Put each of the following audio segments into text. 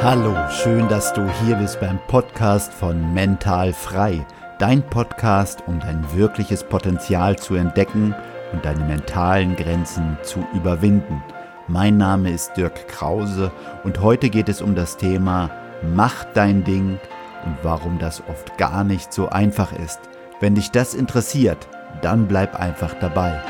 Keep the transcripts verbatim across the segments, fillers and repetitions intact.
Hallo, schön, dass du hier bist beim Podcast von Mental Frei. Dein Podcast, um dein wirkliches Potenzial zu entdecken und deine mentalen Grenzen zu überwinden. Mein Name ist Dirk Krause und heute geht es um das Thema Mach dein Ding und warum das oft gar nicht so einfach ist. Wenn dich das interessiert, dann bleib einfach dabei.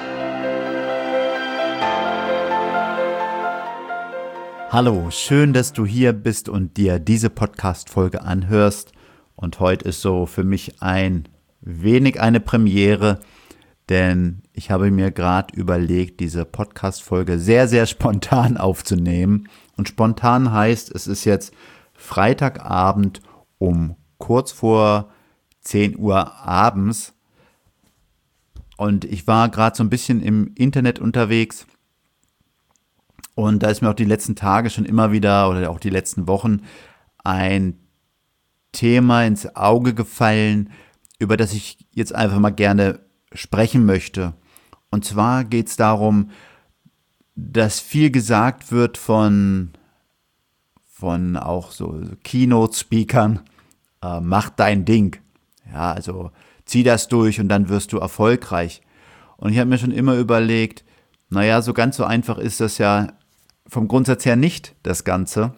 Hallo, schön, dass du hier bist und dir diese Podcast-Folge anhörst. Und heute ist so für mich ein wenig eine Premiere, denn ich habe mir gerade überlegt, diese Podcast-Folge sehr, sehr spontan aufzunehmen. Und spontan heißt, es ist jetzt Freitagabend um kurz vor zehn Uhr abends. Und ich war gerade so ein bisschen im Internet unterwegs. Und da ist mir auch die letzten Tage schon immer wieder oder auch die letzten Wochen ein Thema ins Auge gefallen, über das ich jetzt einfach mal gerne sprechen möchte. Und zwar geht es darum, dass viel gesagt wird von, von auch so Keynote-Speakern, äh, mach dein Ding. Ja, also zieh das durch und dann wirst du erfolgreich. Und ich habe mir schon immer überlegt, naja, so ganz so einfach ist das ja vom Grundsatz her nicht, das Ganze.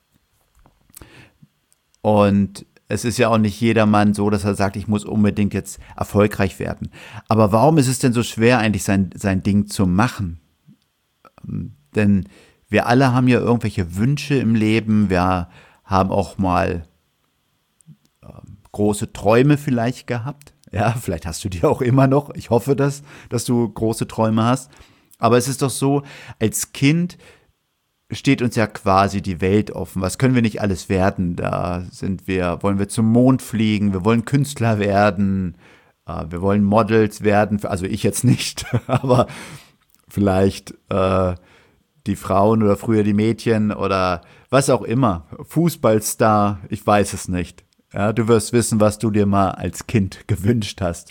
Und es ist ja auch nicht jedermann so, dass er sagt, ich muss unbedingt jetzt erfolgreich werden. Aber warum ist es denn so schwer, eigentlich sein, sein Ding zu machen? Denn wir alle haben ja irgendwelche Wünsche im Leben. Wir haben auch mal äh, große Träume vielleicht gehabt. Ja, vielleicht hast du die auch immer noch. Ich hoffe, dass, dass du große Träume hast. Aber es ist doch so, als Kind steht uns ja quasi die Welt offen. Was können wir nicht alles werden? Da sind wir, wollen wir zum Mond fliegen, wir wollen Künstler werden, äh, wir wollen Models werden, also ich jetzt nicht, aber vielleicht äh, die Frauen oder früher die Mädchen oder was auch immer, Fußballstar, ich weiß es nicht. Ja, du wirst wissen, was du dir mal als Kind gewünscht hast.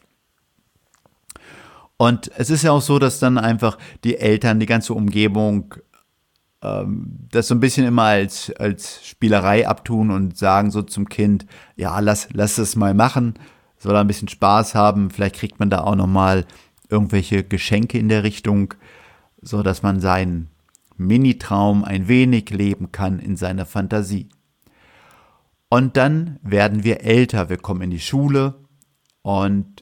Und es ist ja auch so, dass dann einfach die Eltern, die ganze Umgebung das so ein bisschen immer als, als Spielerei abtun und sagen so zum Kind, ja, lass, lass es mal machen, soll er ein bisschen Spaß haben, vielleicht kriegt man da auch nochmal irgendwelche Geschenke in der Richtung, so dass man seinen Mini-Traum ein wenig leben kann in seiner Fantasie. Und dann werden wir älter, wir kommen in die Schule und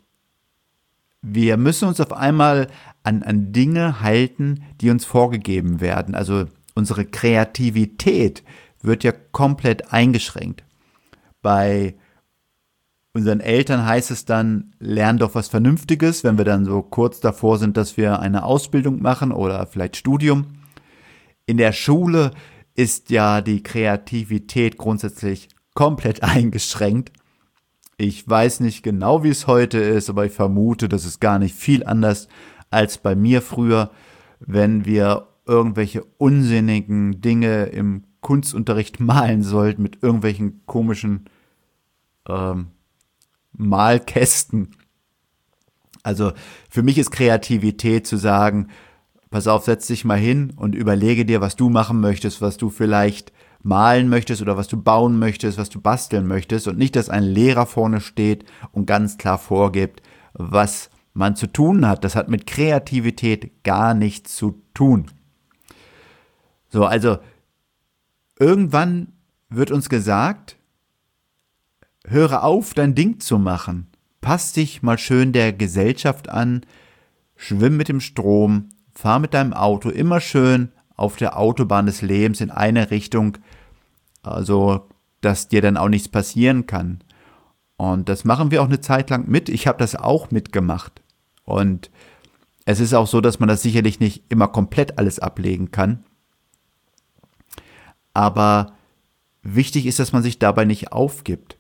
wir müssen uns auf einmal an, an Dinge halten, die uns vorgegeben werden, also unsere Kreativität wird ja komplett eingeschränkt. Bei unseren Eltern heißt es dann, lern doch was Vernünftiges, wenn wir dann so kurz davor sind, dass wir eine Ausbildung machen oder vielleicht Studium. In der Schule ist ja die Kreativität grundsätzlich komplett eingeschränkt. Ich weiß nicht genau, wie es heute ist, aber ich vermute, das ist gar nicht viel anders als bei mir früher, wenn wir irgendwelche unsinnigen Dinge im Kunstunterricht malen sollten mit irgendwelchen komischen ähm, Malkästen. Also für mich ist Kreativität zu sagen, pass auf, setz dich mal hin und überlege dir, was du machen möchtest, was du vielleicht malen möchtest oder was du bauen möchtest, was du basteln möchtest und nicht, dass ein Lehrer vorne steht und ganz klar vorgibt, was man zu tun hat. Das hat mit Kreativität gar nichts zu tun. So, also irgendwann wird uns gesagt, höre auf, dein Ding zu machen. Pass dich mal schön der Gesellschaft an, schwimm mit dem Strom, fahr mit deinem Auto immer schön auf der Autobahn des Lebens in eine Richtung, also dass dir dann auch nichts passieren kann. Und das machen wir auch eine Zeit lang mit. Ich habe das auch mitgemacht. Und es ist auch so, dass man das sicherlich nicht immer komplett alles ablegen kann. Aber wichtig ist, dass man sich dabei nicht aufgibt.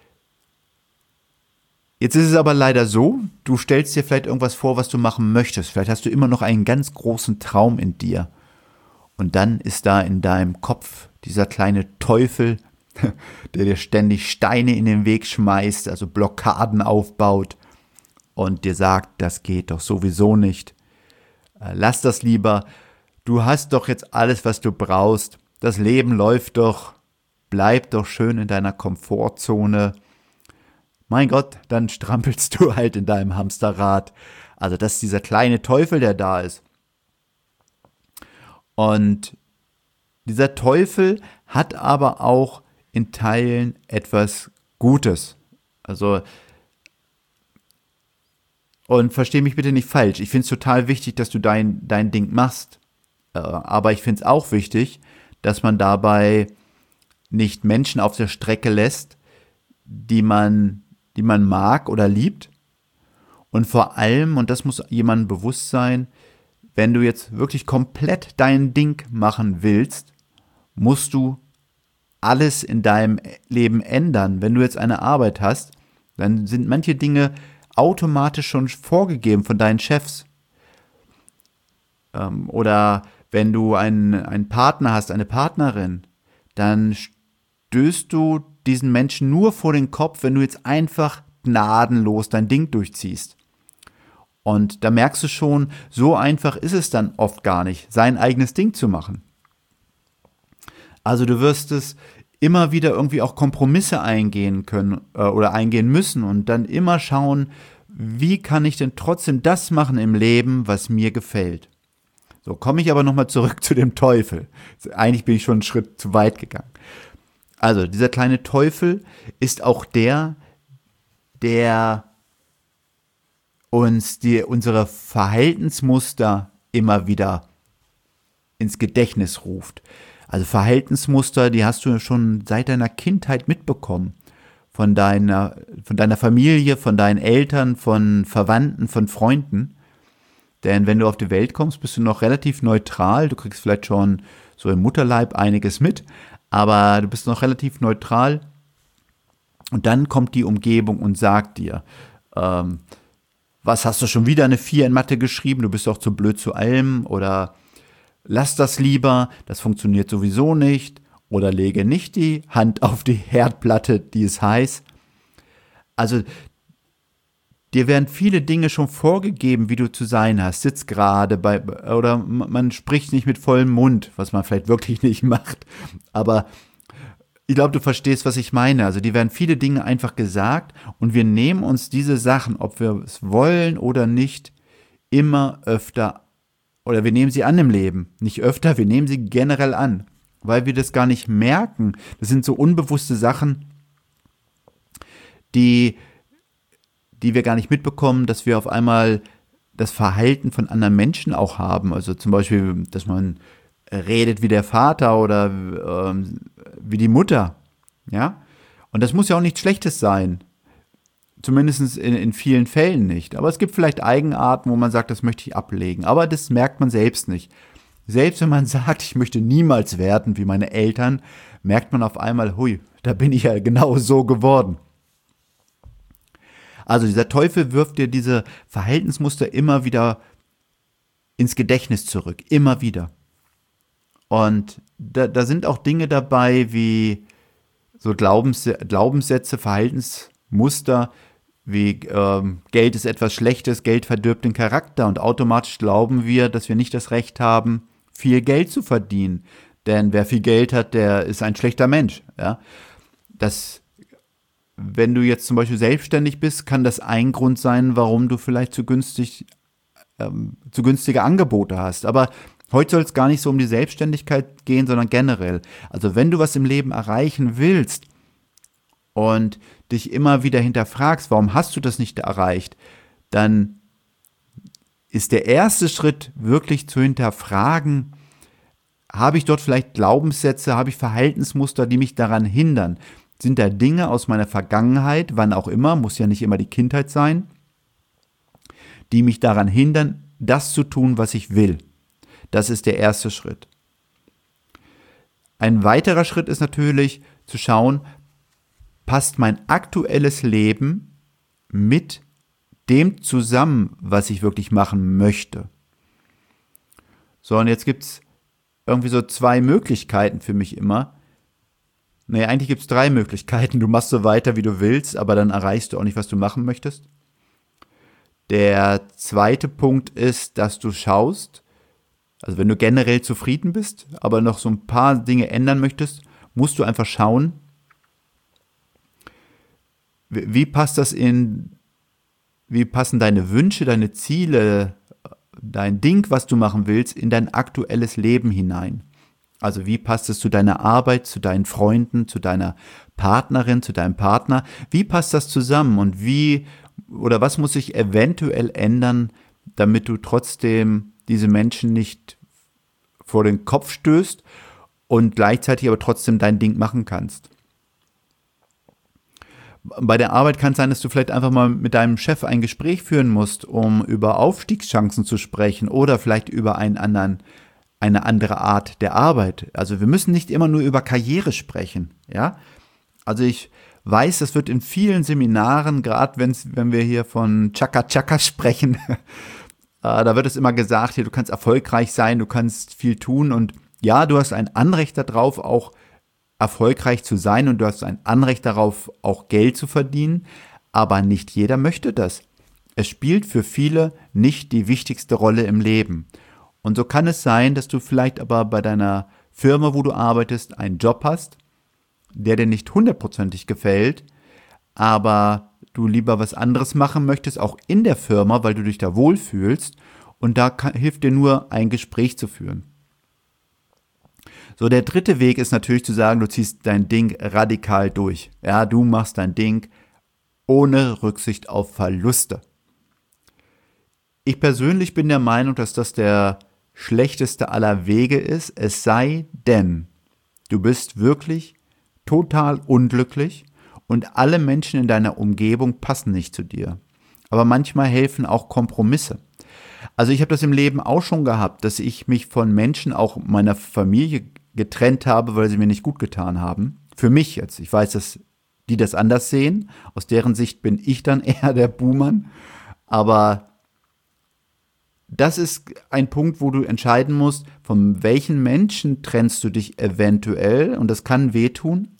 Jetzt ist es aber leider so, du stellst dir vielleicht irgendwas vor, was du machen möchtest. Vielleicht hast du immer noch einen ganz großen Traum in dir. Und dann ist da in deinem Kopf dieser kleine Teufel, der dir ständig Steine in den Weg schmeißt, also Blockaden aufbaut und dir sagt, das geht doch sowieso nicht. Lass das lieber. Du hast doch jetzt alles, was du brauchst. Das Leben läuft doch. bleib doch schön in deiner Komfortzone. Mein Gott, dann strampelst du halt in deinem Hamsterrad. Also das ist dieser kleine Teufel, der da ist. Und dieser Teufel hat aber auch in Teilen etwas Gutes. Also, und versteh mich bitte nicht falsch, ich finde es total wichtig, dass du dein, dein Ding machst. Äh, aber ich finde es auch wichtig, dass man dabei nicht Menschen auf der Strecke lässt, die man, die man mag oder liebt. Und vor allem, und das muss jemandem bewusst sein, wenn du jetzt wirklich komplett dein Ding machen willst, musst du alles in deinem Leben ändern. Wenn du jetzt eine Arbeit hast, dann sind manche Dinge automatisch schon vorgegeben von deinen Chefs. Ähm, oder wenn du einen, einen Partner hast, eine Partnerin, dann stößt du diesen Menschen nur vor den Kopf, wenn du jetzt einfach gnadenlos dein Ding durchziehst. Und da merkst du schon, so einfach ist es dann oft gar nicht, sein eigenes Ding zu machen. Also du wirst es immer wieder irgendwie auch Kompromisse eingehen können äh, oder eingehen müssen und dann immer schauen, wie kann ich denn trotzdem das machen im Leben, was mir gefällt. So, komme ich aber nochmal zurück zu dem Teufel. Eigentlich bin ich schon einen Schritt zu weit gegangen. Also, dieser kleine Teufel ist auch der, der uns die, unsere Verhaltensmuster immer wieder ins Gedächtnis ruft. Also Verhaltensmuster, die hast du ja schon seit deiner Kindheit mitbekommen. Von deiner, von deiner Familie, von deinen Eltern, von Verwandten, von Freunden. Denn wenn du auf die Welt kommst, bist du noch relativ neutral. Du kriegst vielleicht schon so im Mutterleib einiges mit, aber du bist noch relativ neutral. Und dann kommt die Umgebung und sagt dir, ähm, was, hast du schon wieder eine vier in Mathe geschrieben? Du bist doch zu blöd zu allem. Oder lass das lieber, das funktioniert sowieso nicht. Oder lege nicht die Hand auf die Herdplatte, die ist heiß. Also dir werden viele Dinge schon vorgegeben, wie du zu sein hast. Sitz gerade bei, oder man spricht nicht mit vollem Mund, was man vielleicht wirklich nicht macht. Aber ich glaube, du verstehst, was ich meine. Also die werden viele Dinge einfach gesagt und wir nehmen uns diese Sachen, ob wir es wollen oder nicht, immer öfter, oder wir nehmen sie an im Leben. Nicht öfter, wir nehmen sie generell an, weil wir das gar nicht merken. Das sind so unbewusste Sachen, die, die wir gar nicht mitbekommen, dass wir auf einmal das Verhalten von anderen Menschen auch haben. Also zum Beispiel, dass man redet wie der Vater oder ähm, wie die Mutter, ja. Und das muss ja auch nichts Schlechtes sein. Zumindest in, in vielen Fällen nicht. Aber es gibt vielleicht Eigenarten, wo man sagt, das möchte ich ablegen. Aber das merkt man selbst nicht. Selbst wenn man sagt, ich möchte niemals werden wie meine Eltern, merkt man auf einmal, hui, da bin ich ja genau so geworden. Also dieser Teufel wirft dir diese Verhaltensmuster immer wieder ins Gedächtnis zurück. Immer wieder. Und da, da sind auch Dinge dabei wie so Glaubens, Glaubenssätze, Verhaltensmuster, wie ähm, Geld ist etwas Schlechtes, Geld verdirbt den Charakter und automatisch glauben wir, dass wir nicht das Recht haben, viel Geld zu verdienen. Denn wer viel Geld hat, der ist ein schlechter Mensch. Ja? Das, wenn du jetzt zum Beispiel selbstständig bist, kann das ein Grund sein, warum du vielleicht zu günstig, ähm, zu günstige Angebote hast. Aber heute soll es gar nicht so um die Selbstständigkeit gehen, sondern generell. Also wenn du was im Leben erreichen willst und dich immer wieder hinterfragst, warum hast du das nicht erreicht, dann ist der erste Schritt wirklich zu hinterfragen, habe ich dort vielleicht Glaubenssätze, habe ich Verhaltensmuster, die mich daran hindern? Sind da Dinge aus meiner Vergangenheit, wann auch immer, muss ja nicht immer die Kindheit sein, die mich daran hindern, das zu tun, was ich will? Das ist der erste Schritt. Ein weiterer Schritt ist natürlich zu schauen, passt mein aktuelles Leben mit dem zusammen, was ich wirklich machen möchte. So, und jetzt gibt es irgendwie so zwei Möglichkeiten für mich immer. Nee, eigentlich gibt es drei Möglichkeiten. Du machst so weiter, wie du willst, aber dann erreichst du auch nicht, was du machen möchtest. Der zweite Punkt ist, dass du schaust, also wenn du generell zufrieden bist, aber noch so ein paar Dinge ändern möchtest, musst du einfach schauen, wie, wie passt das in, wie passen deine Wünsche, deine Ziele, dein Ding, was du machen willst, in dein aktuelles Leben hinein. Also wie passt es zu deiner Arbeit, zu deinen Freunden, zu deiner Partnerin, zu deinem Partner? Wie passt das zusammen und wie oder was muss sich eventuell ändern, damit du trotzdem diese Menschen nicht vor den Kopf stößt und gleichzeitig aber trotzdem dein Ding machen kannst? Bei der Arbeit kann es sein, dass du vielleicht einfach mal mit deinem Chef ein Gespräch führen musst, um über Aufstiegschancen zu sprechen oder vielleicht über einen anderen, eine andere Art der Arbeit. Also wir müssen nicht immer nur über Karriere sprechen, ja. Also ich weiß, das wird in vielen Seminaren, gerade wenn wir hier von Chaka Chaka sprechen, äh, da wird es immer gesagt, hier, du kannst erfolgreich sein, du kannst viel tun und ja, du hast ein Anrecht darauf, auch erfolgreich zu sein und du hast ein Anrecht darauf, auch Geld zu verdienen, aber nicht jeder möchte das. Es spielt für viele nicht die wichtigste Rolle im Leben. Und so kann es sein, dass du vielleicht aber bei deiner Firma, wo du arbeitest, einen Job hast, der dir nicht hundertprozentig gefällt, aber du lieber was anderes machen möchtest, auch in der Firma, weil du dich da wohlfühlst und da kann, hilft dir nur, ein Gespräch zu führen. So, der dritte Weg ist natürlich zu sagen, du ziehst dein Ding radikal durch. Ja, du machst dein Ding ohne Rücksicht auf Verluste. Ich persönlich bin der Meinung, dass das der schlechteste aller Wege ist, es sei denn, du bist wirklich total unglücklich und alle Menschen in deiner Umgebung passen nicht zu dir. Aber manchmal helfen auch Kompromisse. Also ich habe das im Leben auch schon gehabt, dass ich mich von Menschen, auch meiner Familie, getrennt habe, weil sie mir nicht gut getan haben. Für mich jetzt. Ich weiß, dass die das anders sehen. Aus deren Sicht bin ich dann eher der Buhmann. Aber das ist ein Punkt, wo du entscheiden musst, von welchen Menschen trennst du dich eventuell, und das kann wehtun.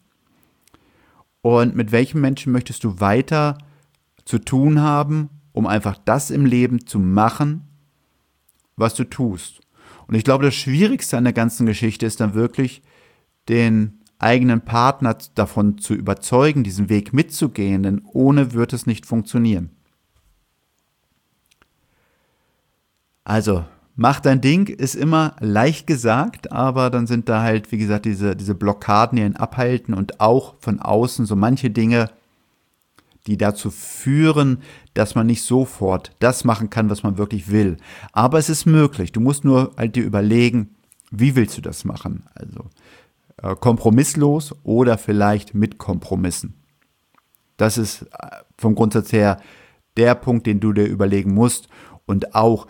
Und mit welchen Menschen möchtest du weiter zu tun haben, um einfach das im Leben zu machen, was du tust. Und ich glaube, das Schwierigste an der ganzen Geschichte ist dann wirklich, den eigenen Partner davon zu überzeugen, diesen Weg mitzugehen, denn ohne wird es nicht funktionieren. Also, mach dein Ding, ist immer leicht gesagt, aber dann sind da halt, wie gesagt, diese, diese Blockaden, die ihn abhalten und auch von außen so manche Dinge, die dazu führen, dass man nicht sofort das machen kann, was man wirklich will. Aber es ist möglich. Du musst nur halt dir überlegen, wie willst du das machen? Also äh, kompromisslos oder vielleicht mit Kompromissen. Das ist äh, vom Grundsatz her der Punkt, den du dir überlegen musst. Und auch,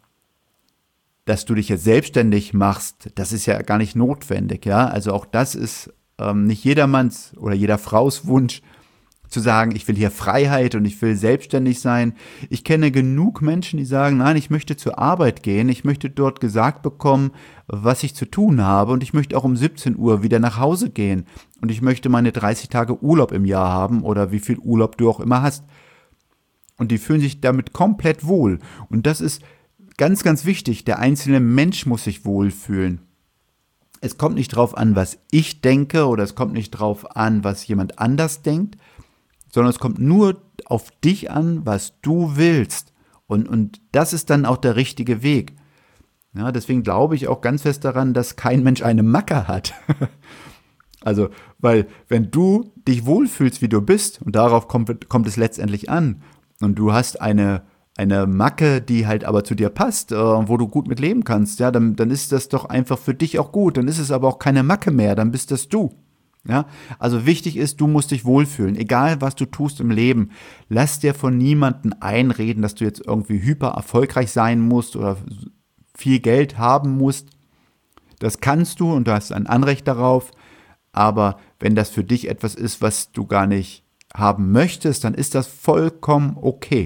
dass du dich jetzt selbstständig machst, das ist ja gar nicht notwendig. Ja? Also auch das ist ähm, nicht jedermanns oder jeder Fraus Wunsch, zu sagen, ich will hier Freiheit und ich will selbstständig sein. Ich kenne genug Menschen, die sagen, nein, ich möchte zur Arbeit gehen, ich möchte dort gesagt bekommen, was ich zu tun habe und ich möchte auch um siebzehn Uhr wieder nach Hause gehen und ich möchte meine dreißig Tage Urlaub im Jahr haben oder wie viel Urlaub du auch immer hast. Und die fühlen sich damit komplett wohl. Und das ist ganz, ganz wichtig. Der einzelne Mensch muss sich wohlfühlen. Es kommt nicht drauf an, was ich denke oder es kommt nicht drauf an, was jemand anders denkt, sondern es kommt nur auf dich an, was du willst. Und, und das ist dann auch der richtige Weg. Ja, deswegen glaube ich auch ganz fest daran, dass kein Mensch eine Macke hat. Also, weil wenn du dich wohlfühlst, wie du bist, und darauf kommt, kommt es letztendlich an, und du hast eine, eine Macke, die halt aber zu dir passt, äh, wo du gut mit leben kannst, ja, dann, dann ist das doch einfach für dich auch gut. Dann ist es aber auch keine Macke mehr, dann bist das du. Ja, also wichtig ist, du musst dich wohlfühlen, egal was du tust im Leben. Lass dir von niemandem einreden, dass du jetzt irgendwie hyper erfolgreich sein musst oder viel Geld haben musst. Das kannst du und du hast ein Anrecht darauf, aber wenn das für dich etwas ist, was du gar nicht haben möchtest, dann ist das vollkommen okay.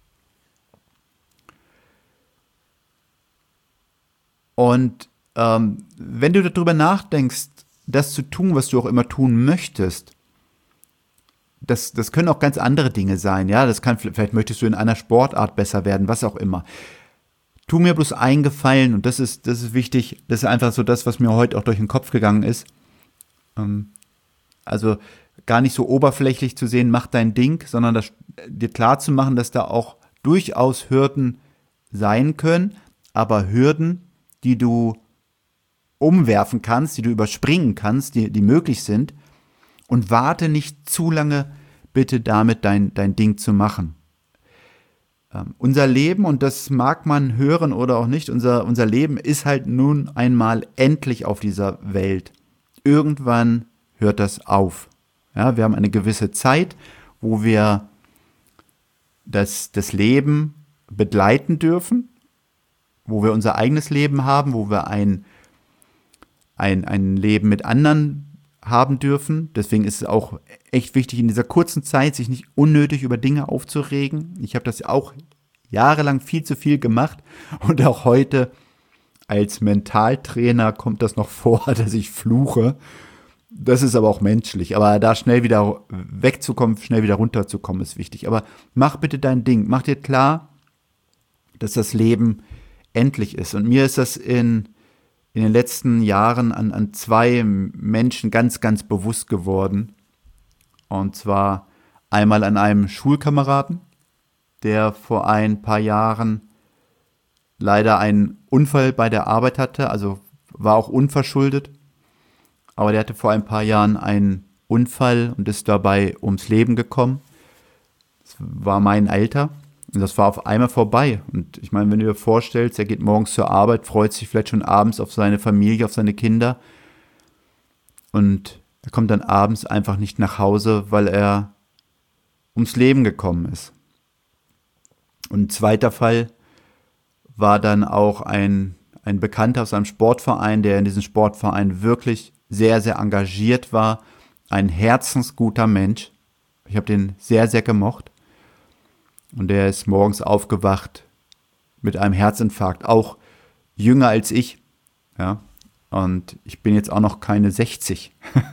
Und ähm, wenn du darüber nachdenkst, das zu tun, was du auch immer tun möchtest, das, das können auch ganz andere Dinge sein, ja, das kann, vielleicht möchtest du in einer Sportart besser werden, was auch immer. Tu mir bloß einen Gefallen, und das ist, das ist wichtig, das ist einfach so das, was mir heute auch durch den Kopf gegangen ist. Ähm, also gar nicht so oberflächlich zu sehen, mach dein Ding, sondern das, dir klar zu machen, dass da auch durchaus Hürden sein können, aber Hürden, die du umwerfen kannst, die du überspringen kannst, die, die möglich sind, und warte nicht zu lange bitte damit dein, dein Ding zu machen. Ähm, unser Leben, und das mag man hören oder auch nicht, unser, unser Leben ist halt nun einmal endlich auf dieser Welt. Irgendwann hört das auf. Ja, wir haben eine gewisse Zeit, wo wir das, das Leben begleiten dürfen, wo wir unser eigenes Leben haben, wo wir ein, ein, ein Leben mit anderen haben dürfen. Deswegen ist es auch echt wichtig, in dieser kurzen Zeit sich nicht unnötig über Dinge aufzuregen. Ich habe das auch jahrelang viel zu viel gemacht und auch heute als Mentaltrainer kommt das noch vor, dass ich fluche. Das ist aber auch menschlich. Aber da schnell wieder wegzukommen, schnell wieder runterzukommen, ist wichtig. Aber mach bitte dein Ding. Mach dir klar, dass das Leben endlich ist. Und mir ist das in, in den letzten Jahren an, an zwei Menschen ganz, ganz bewusst geworden. Und zwar einmal an einem Schulkameraden, der vor ein paar Jahren leider einen Unfall bei der Arbeit hatte, also war auch unverschuldet. Aber der hatte vor ein paar Jahren einen Unfall und ist dabei ums Leben gekommen. Das war mein Alter und das war auf einmal vorbei. Und ich meine, wenn du dir vorstellst, er geht morgens zur Arbeit, freut sich vielleicht schon abends auf seine Familie, auf seine Kinder. Und er kommt dann abends einfach nicht nach Hause, weil er ums Leben gekommen ist. Und ein zweiter Fall war dann auch ein, ein Bekannter aus einem Sportverein, der in diesem Sportverein wirklich sehr, sehr engagiert war. Ein herzensguter Mensch. Ich habe den sehr, sehr gemocht. Und der ist morgens aufgewacht mit einem Herzinfarkt, auch jünger als ich. Ja. Und ich bin jetzt auch noch keine sechzig.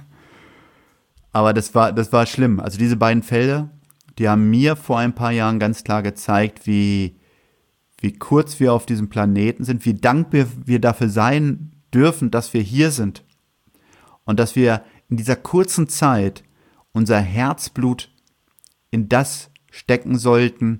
Aber das war, das war schlimm. Also diese beiden Fälle, die haben mir vor ein paar Jahren ganz klar gezeigt, wie, wie kurz wir auf diesem Planeten sind, wie dankbar wir dafür sein dürfen, dass wir hier sind. Und dass wir in dieser kurzen Zeit unser Herzblut in das stecken sollten,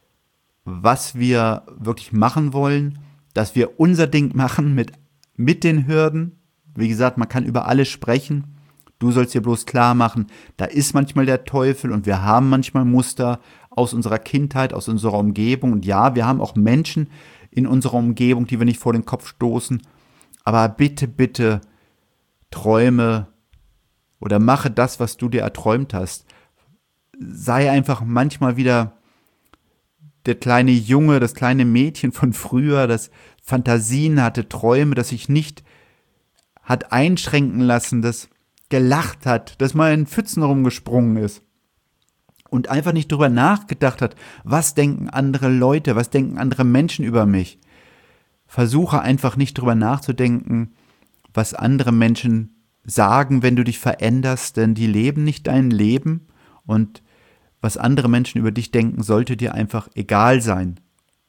was wir wirklich machen wollen, dass wir unser Ding machen mit, mit den Hürden. Wie gesagt, man kann über alles sprechen. Du sollst dir bloß klar machen, da ist manchmal der Teufel und wir haben manchmal Muster aus unserer Kindheit, aus unserer Umgebung. Und ja, wir haben auch Menschen in unserer Umgebung, die wir nicht vor den Kopf stoßen. Aber bitte, bitte, träume oder mache das, was du dir erträumt hast. Sei einfach manchmal wieder der kleine Junge, das kleine Mädchen von früher, das Fantasien hatte, Träume, das sich nicht hat einschränken lassen, das gelacht hat, das mal in Pfützen rumgesprungen ist und einfach nicht drüber nachgedacht hat, was denken andere Leute, was denken andere Menschen über mich. Versuche einfach nicht drüber nachzudenken, was andere Menschen sagen, wenn du dich veränderst, denn die leben nicht dein Leben und was andere Menschen über dich denken, sollte dir einfach egal sein.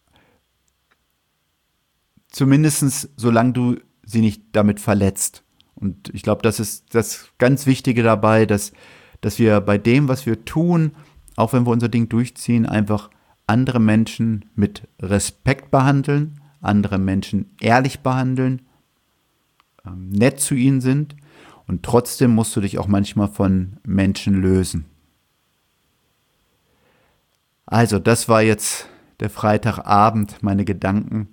Zumindest solange du sie nicht damit verletzt. Und ich glaube, das ist das ganz Wichtige dabei, dass, dass wir bei dem, was wir tun, auch wenn wir unser Ding durchziehen, einfach andere Menschen mit Respekt behandeln, andere Menschen ehrlich behandeln, nett zu ihnen sind und trotzdem musst du dich auch manchmal von Menschen lösen. Also, das war jetzt der Freitagabend, meine Gedanken.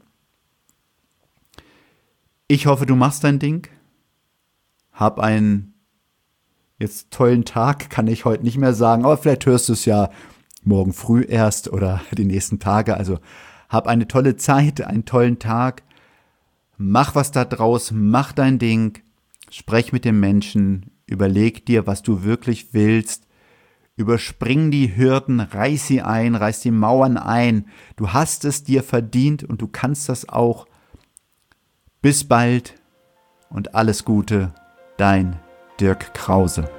Ich hoffe, du machst dein Ding. Hab einen jetzt tollen Tag, kann ich heute nicht mehr sagen, aber vielleicht hörst du es ja morgen früh erst oder die nächsten Tage. Also, hab eine tolle Zeit, einen tollen Tag. Mach was da draus, mach dein Ding, sprech mit den Menschen, überleg dir, was du wirklich willst, überspring die Hürden, reiß sie ein, reiß die Mauern ein. Du hast es dir verdient und du kannst das auch. Bis bald und alles Gute, dein Dirk Krause.